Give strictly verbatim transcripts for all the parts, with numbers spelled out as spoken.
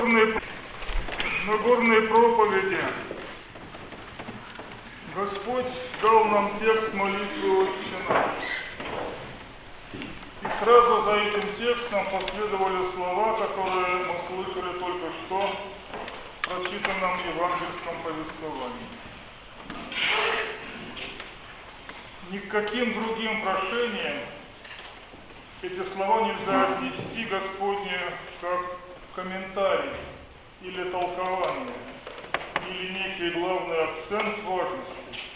На горной проповеди Господь дал нам текст молитвы «Отче наш». И сразу за этим текстом последовали слова, которые мы слышали только что в прочитанном евангельском повествовании. Ни к каким другим прошениям эти слова нельзя отнести Господне как комментарий или толкование, или некий главный акцент важности.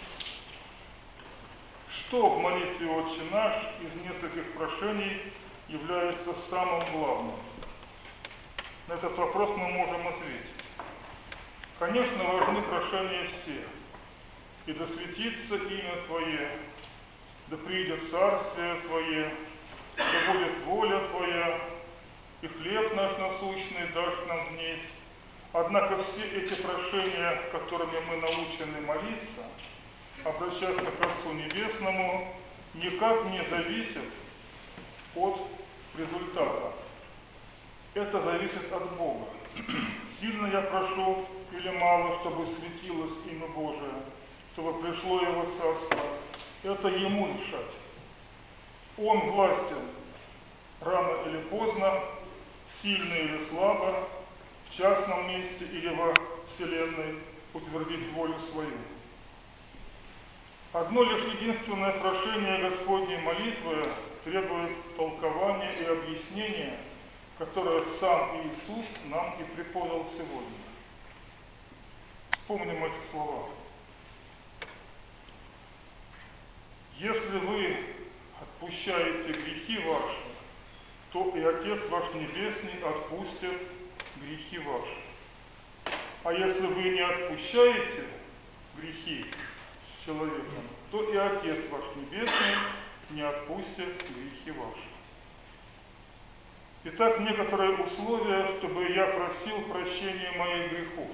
Что в молитве «Отче наш» из нескольких прошений является самым главным? На этот вопрос мы можем ответить. Конечно, важны прошения все. И да светится имя Твое, да придет царствие Твое, да будет воля Твоя, и хлеб наш насущный дашь нам днесь. Однако все эти прошения, которыми мы научены молиться, обращаться к Отцу Небесному, никак не зависят от результата. Это зависит от Бога. Сильно я прошу или мало, чтобы светилось имя Божие, чтобы пришло Его Царство, это Ему решать. Он властен рано или поздно, сильно или слабо, в частном месте или во Вселенной утвердить волю свою. Одно лишь единственное прошение Господней молитвы требует толкования и объяснения, которое сам Иисус нам и преподал сегодня. Вспомним эти слова. Если вы отпущаете грехи ваши, то и Отец ваш Небесный отпустит грехи ваши. А если вы не отпущаете грехи человеком, то и Отец ваш Небесный не отпустит грехи ваши. Итак, некоторые условия, чтобы я просил прощения моих грехов.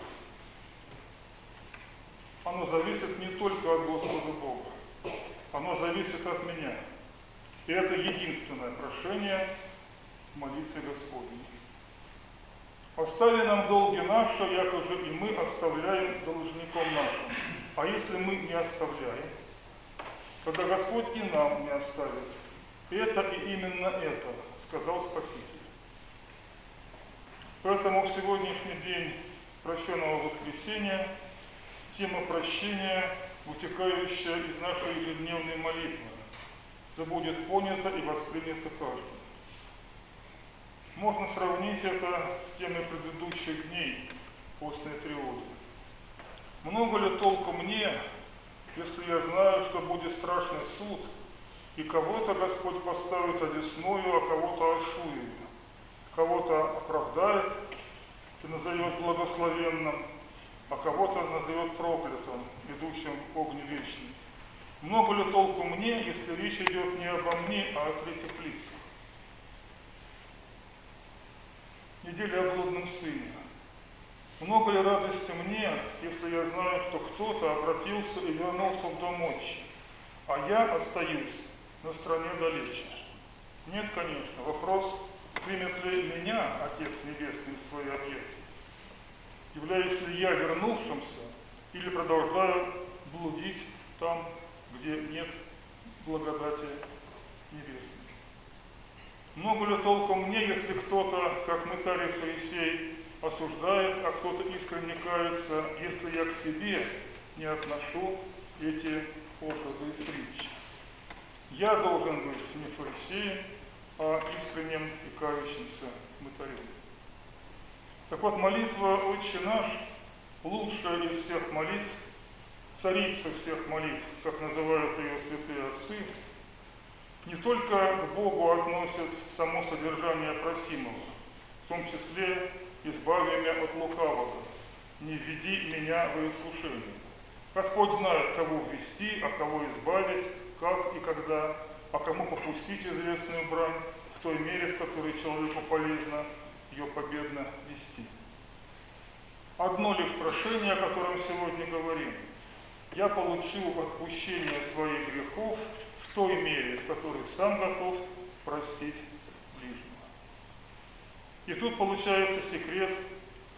Оно зависит не только от Господа Бога, оно зависит от меня. И это единственное прошение в молитве Господней. Остави нам долги наши, якоже и мы оставляем должником нашим. А если мы не оставляем, тогда Господь и нам не оставит. Это и именно это сказал Спаситель. Поэтому в сегодняшний день прощенного воскресения тема прощения, вытекающая из нашей ежедневной молитвы, да будет понята и воспринята каждым. Можно сравнить это с темой предыдущих дней постной тревоги. Много ли толку мне, если я знаю, что будет страшный суд, и кого-то Господь поставит одесную, а кого-то ошует, кого-то оправдает и назовет благословенным, а кого-то назовет проклятым, идущим в огне вечный. Много ли толку мне, если речь идет не обо мне, а о третьих лицах? Неделя о блудном сыне. Много ли радости мне, если я знаю, что кто-то обратился и вернулся в дом отчи, а я остаюсь на стороне далече? Нет, конечно. Вопрос, примет ли меня Отец Небесный в свои объекты? Являюсь ли я вернувшимся или продолжаю блудить там, где нет благодати небесной? Много ли толку мне, если кто-то, как мытарь фарисей, осуждает, а кто-то искренне кается, если я к себе не отношу эти образы из притчи? Я должен быть не фарисеем, а искренним и кающимся мытарем. Так вот, молитва «Отче наш» лучшая из всех молитв, царица всех молитв, как называют ее святые отцы, не только к Богу относят само содержание просимого, в том числе «избави меня от лукавого, не введи меня во искушение». Господь знает, кого ввести, а кого избавить, как и когда, а кому попустить известную брань в той мере, в которой человеку полезно ее победно вести. Одно лишь прошение, о котором сегодня говорим. Я получу отпущение своих грехов в той мере, в которой сам готов простить ближнего. И тут получается секрет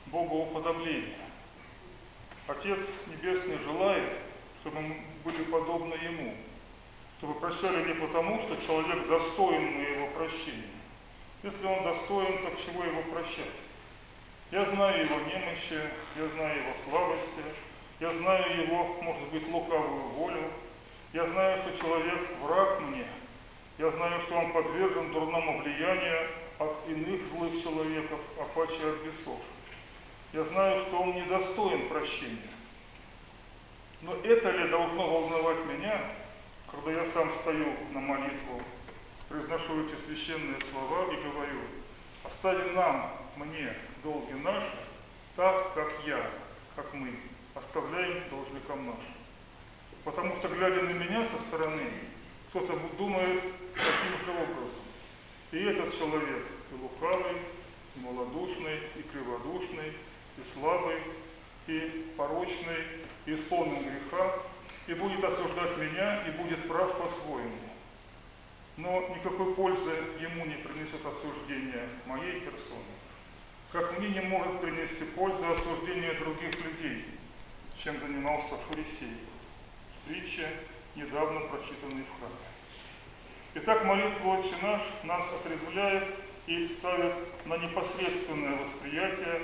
богоуподобления. Отец Небесный желает, чтобы мы были подобны Ему, чтобы прощали не потому, что человек достоин моего прощения. Если он достоин, так чего его прощать? Я знаю его немощи, я знаю его слабости, я знаю его, может быть, лукавую волю, я знаю, что человек враг мне, я знаю, что он подвержен дурному влиянию от иных злых человеков, а паче от бесов. Я знаю, что он недостоин прощения. Но это ли должно волновать меня, когда я сам стою на молитву, произношу эти священные слова и говорю: остави нам, мне, долги наши, так, как я, как мы, оставляем должникам нашим. Потому что, глядя на меня со стороны, кто-то думает таким же образом. И этот человек и лукавый, и малодушный, и криводушный, и слабый, и порочный, и исполнен греха, и будет осуждать меня, и будет прав по-своему. Но никакой пользы ему не принесет осуждение моей персоны, как мне не может принести пользы осуждение других людей, чем занимался фарисей, в притче, недавно прочитанной в храме. Итак, молитва «Отче наш» нас отрезвляет и ставит на непосредственное восприятие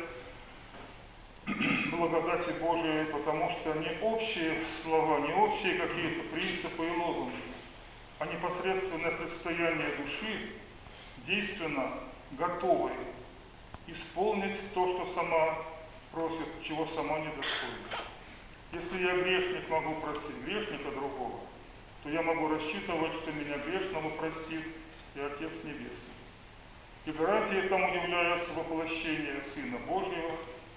благодати Божией, потому что не общие слова, не общие какие-то принципы и лозунги, а непосредственное предстояние души, действенно готовой исполнить то, что сама просит, чего сама недостойна. Если я грешник, могу простить грешника другого, то я могу рассчитывать, что меня грешного простит и Отец Небесный. И гарантией тому является воплощение Сына Божьего,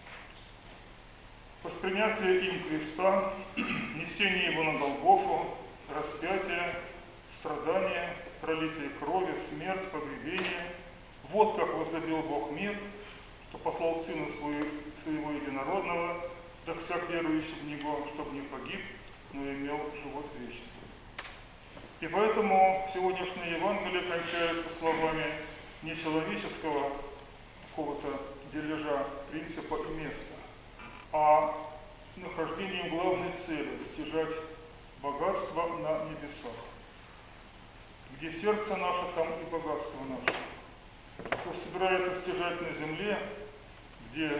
воспринятие им креста, несение его на Голгофу, распятие, страдания, пролитие крови, смерть, погребение. Вот как возлюбил Бог мир, что послал Сына Своего Единородного, да всяк верующий в Него, чтобы не погиб, но имел живот вечный. И поэтому сегодняшнее Евангелие кончается словами не человеческого какого-то дележа, принципа и места, а нахождением главной цели – стяжать богатство на небесах. Где сердце наше, там и богатство наше. Кто собирается стяжать на земле, где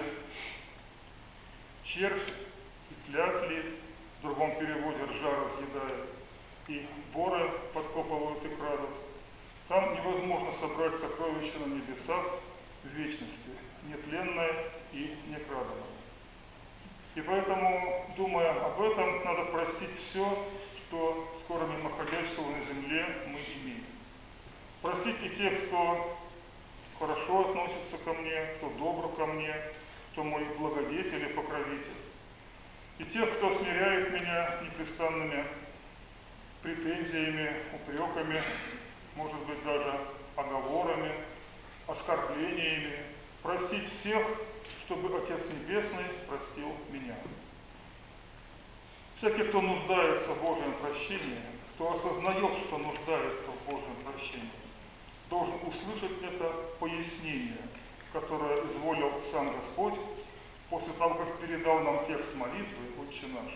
червь и тля тлит, в другом переводе ржа разъедает, и воры подкопывают и крадут, там невозможно собрать сокровища на небесах в вечности, нетленное и некрадово. И поэтому, думая об этом, надо простить все, что скоро мимоходящего на земле мы имеем. Простить и тех, кто хорошо относится ко мне, кто добр ко мне, кто мой благодетель и покровитель. И тех, кто смиряет меня непрестанными претензиями, упреками, может быть, даже оговорами, оскорблениями. Простить всех, чтобы Отец Небесный простил меня. Всякий, кто нуждается в Божьем прощении, кто осознает, что нуждается в Божьем прощении, должен услышать это пояснение, которое изволил сам Господь после того, как передал нам текст молитвы «Отче наш».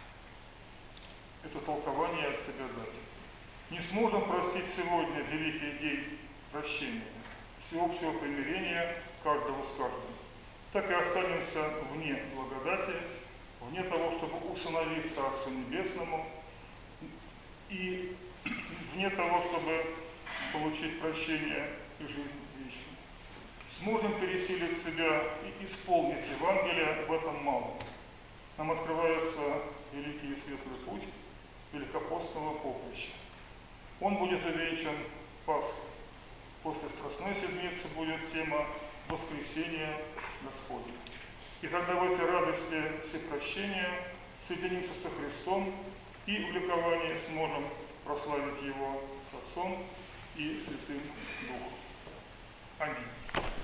Это толкование от себя дать. Не сможем простить сегодня великий день прощения, всеобщего примирения каждого с каждым. Так и останемся вне благодати, вне того, чтобы усыновиться Отцу Небесному, и вне того, чтобы получить прощение и жизнь вечную. Сможем пересилить себя и исполнить Евангелие, в этом мало. Нам открывается великий и светлый путь великопостного поприща. Он будет увенчан Пасхой. После Страстной Седмицы будет тема воскресения Господня. И тогда в этой радости всепрощения соединимся со Христом и в ликовании сможем прославить Его с Отцом и Святым Духом. Аминь.